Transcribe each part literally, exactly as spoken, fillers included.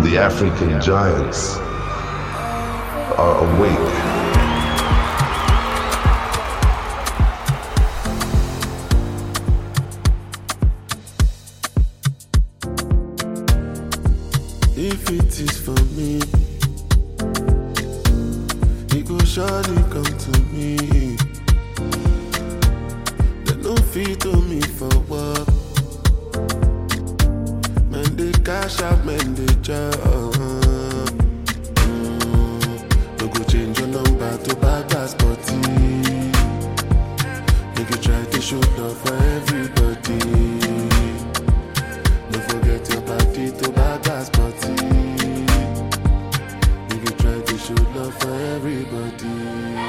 The African giants are awake. If it is for me, it will surely come to me. They no fit to me for work. Men they cash out, men they job. Mm. No go change your number to bad ass body. Make you try to show love for everybody. Don't forget your body to bad ass body. You can try to show love for everybody.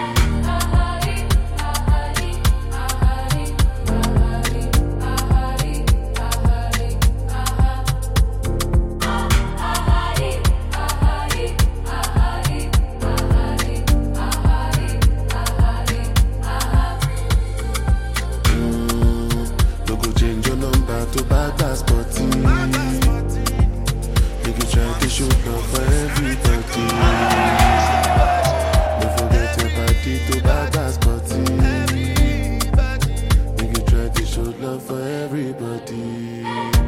To bad ass body. You can try to show love for everybody. Don't forget your body to bad ass body. You can try to show love for everybody.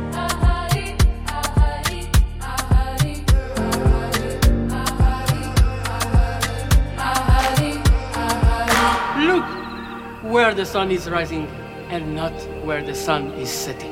Look where the sun is rising and not where the sun is setting.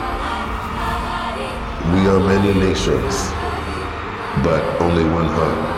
We are many nations, but only one heart.